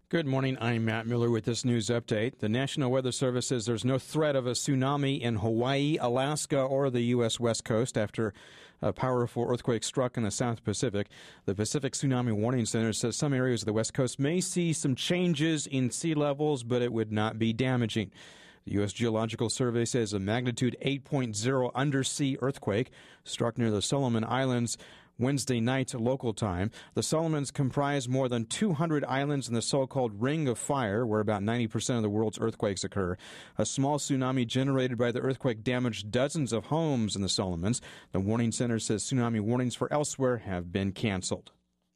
Good morning. I'm Matt Miller with this news update. The National Weather Service says there's no threat of a tsunami in Hawaii, Alaska, or the U.S. West Coast after a powerful earthquake struck in the South Pacific. The Pacific Tsunami Warning Center says some areas of the West Coast may see some changes in sea levels, but it would not be damaging. The U.S. Geological Survey says a magnitude 8.0 undersea earthquake struck near the Solomon Islands Wednesday night local time. The Solomons comprise more than 200 islands in the so-called Ring of Fire, where about 90% of the world's earthquakes occur. A small tsunami generated by the earthquake damaged dozens of homes in the Solomons. The warning center says tsunami warnings for elsewhere have been canceled.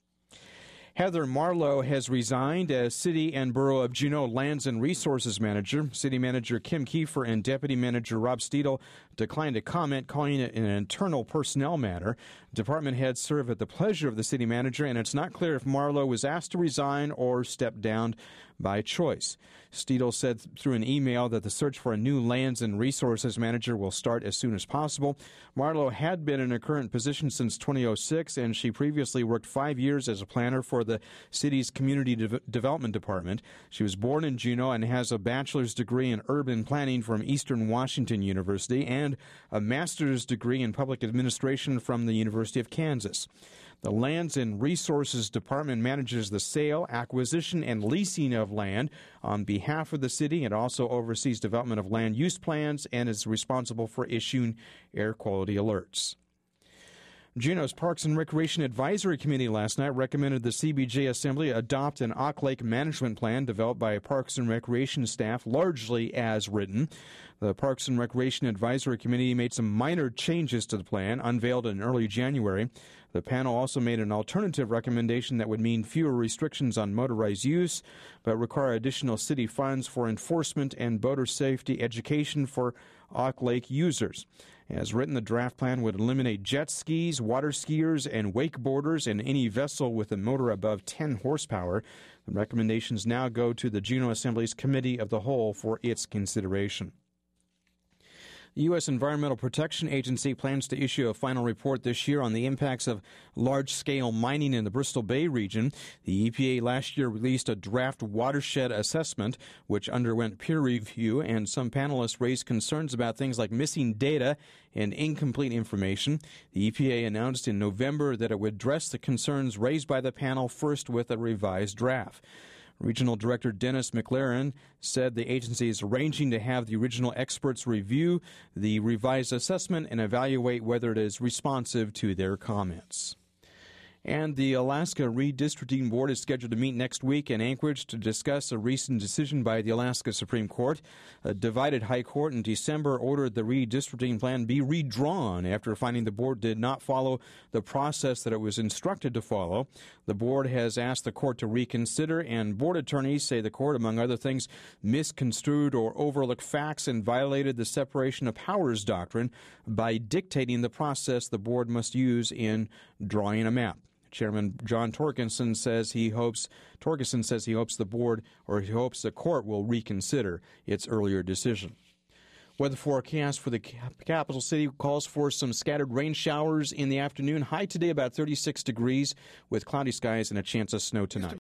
Heather Marlowe has resigned as City and Borough of Juneau Lands and Resources Manager. City Manager Kim Kiefer and Deputy Manager Rob Steedle declined to comment, calling it an internal personnel matter. Department heads serve at the pleasure of the city manager, and it's not clear if Marlowe was asked to resign or step down by choice. Steedle said through an email that the search for a new Lands and Resources Manager will start as soon as possible. Marlowe had been in her current position since 2006, and she previously worked 5 years as a planner for the city's Community Development Department. She was born in Juneau and has a bachelor's degree in urban planning from Eastern Washington University and a master's degree in public administration from the University of Kansas. The Lands and Resources Department manages the sale, acquisition, and leasing of land on behalf of the city. It also oversees development of land use plans and is responsible for issuing air quality alerts. Juneau's Parks and Recreation Advisory Committee last night recommended the CBJ Assembly adopt an Auk Lake management plan developed by Parks and Recreation staff, largely as written. The Parks and Recreation Advisory Committee made some minor changes to the plan, unveiled in early January. The panel also made an alternative recommendation that would mean fewer restrictions on motorized use, but require additional city funds for enforcement and boater safety education for Auk Lake users. As written, the draft plan would eliminate jet skis, water skiers, and wakeboarders and any vessel with a motor above 10 horsepower. The recommendations now go to the Juneau Assembly's Committee of the Whole for its consideration. The U.S. Environmental Protection Agency plans to issue a final report this year on the impacts of large-scale mining in the Bristol Bay region. The EPA last year released a draft watershed assessment, which underwent peer review, and some panelists raised concerns about things like missing data and incomplete information. The EPA announced in November that it would address the concerns raised by the panel first with a revised draft. Regional Director Dennis McLaren said the agency is arranging to have the original experts review the revised assessment and evaluate whether it is responsive to their comments. And the Alaska Redistricting Board is scheduled to meet next week in Anchorage to discuss a recent decision by the Alaska Supreme Court. A divided high court in December ordered the redistricting plan be redrawn after finding the board did not follow the process that it was instructed to follow. The board has asked the court to reconsider, and board attorneys say the court, among other things, misconstrued or overlooked facts and violated the separation of powers doctrine by dictating the process the board must use in drawing a map. Chairman John Torkelson says he hopes the board, or he hopes the court will reconsider its earlier decision. Weather forecast for the capital city calls for some scattered rain showers in the afternoon. High today about 36 degrees with cloudy skies and a chance of snow tonight.